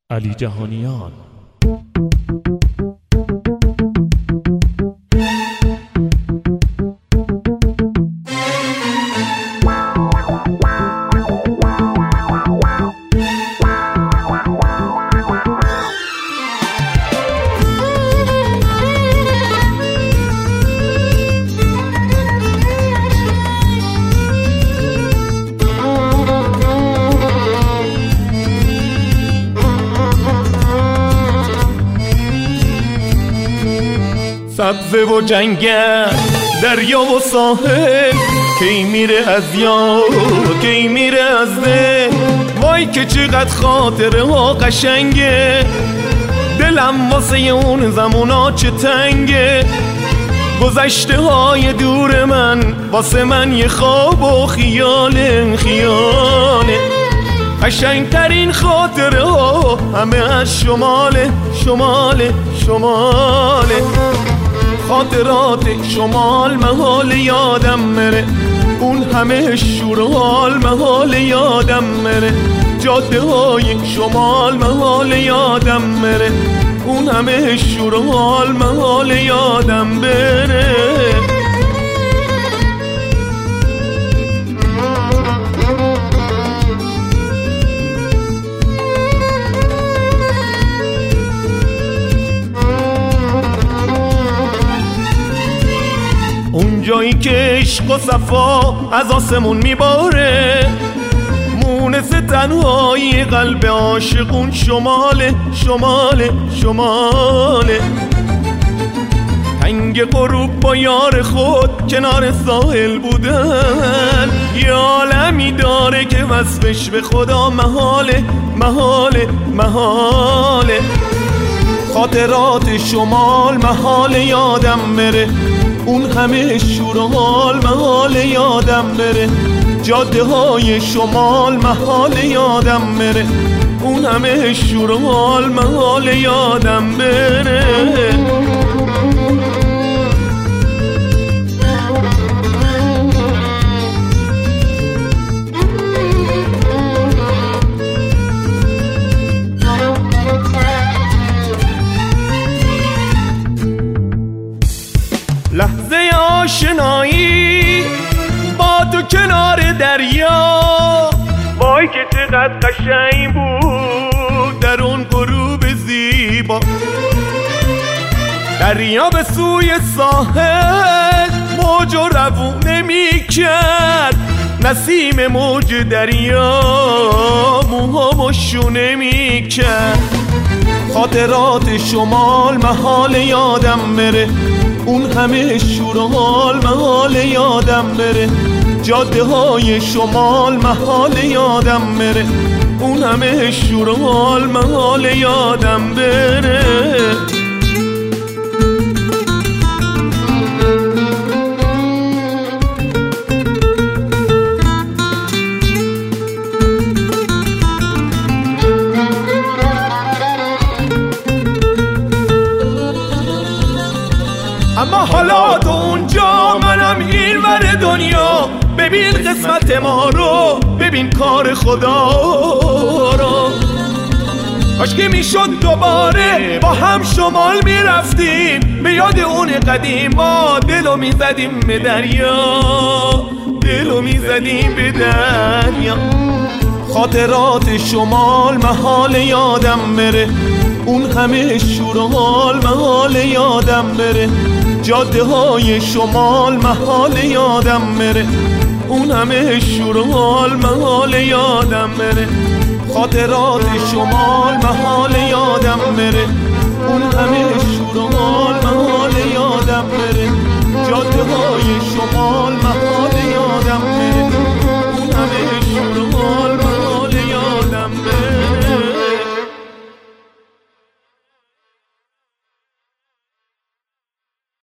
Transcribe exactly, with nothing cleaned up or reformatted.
علی جهانیان. سبزه و جنگل، دریا و ساحل، کی میره از یاد کی میره از دل. وای که چقدر خاطره ها قشنگه، دلم واسه اون زمونا چه تنگه. گذشته های دور من واسه من یه خواب و خیاله خیاله. قشنگترین خاطره ها همه از شماله شماله شماله. خاطرات شمال محال یادم مره، اون همه شور و حال محال یادم مره. جاده های شمال محال یادم مره، اون همه شور و حال محال یادم بره. اونجایی که عشق و صفا از آسمون میباره، مونس تنهایی قلب عاشقون شماله شماله شماله. تنگ غروب با یار خود کنار ساحل بودن، یه عالمی داره که وصفش به خدا محاله محاله محاله. خاطرات شمال محال یادم بره، اون همه شور و حال محال یادم بره. جاده های شمال محال یادم بره، اون همه شور و حال محال یادم بره. لحظه آشنایی با تو کنار دریا، وای که چقدر قشنگ بود در اون غروب زیبا. دریا به سوی ساحل موج و روونه می کرد، نسیم موج دریا موهامو شونه می کرد. خاطرات شمال محال یادم بره، اون همه شور و حال محال یادم بره. جاده های شمال محال یادم بره، اون همه شور و حال محال یادم بره. اما حالا تو اونجا منم این ور دنیا، ببین قسمت ما رو، ببین کار خدا رو. کاش که میشد دوباره با هم شمال میرفتیم، به یاد اون قدیما دلو میزدیم به دریا، دلو میزدیم به دریا. خاطرات شمال محال یادم بره، اون همه شور و حال محال یادم بره. جاده های شمال محال یادم بره، اون همه شور و حال محال یادم بره. خاطرات شمال محال یادم بره، اون همه شور و حال